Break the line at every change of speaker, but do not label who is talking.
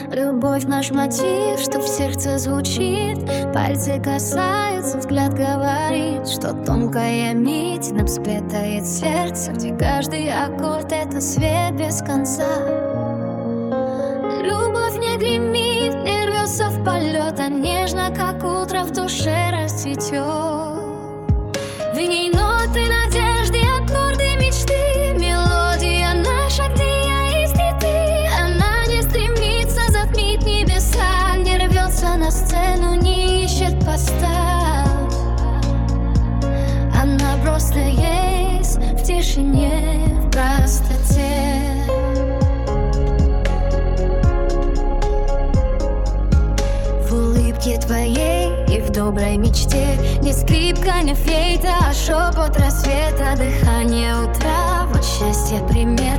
Любовь наш мотив, что в сердце звучит. Пальцы касаются, взгляд говорит, что тонкая нить нам сплетает сердце, где каждый аккорд — это свет без конца. Любовь не гремит, не рвется в полет, а нежно, как утро, в душе расцветет. В ней ноты надежды, аккорды мечты, мелодия наша, где я есть и ты. Она не стремится затмить небеса, не рвется на сцену, не ищет поста. Она просто есть в тишине, в простоте. В улыбке твоей и в доброй мечте не скрипка, не флейта, а шепот рассвета, дыхание утра. Вот счастье пример.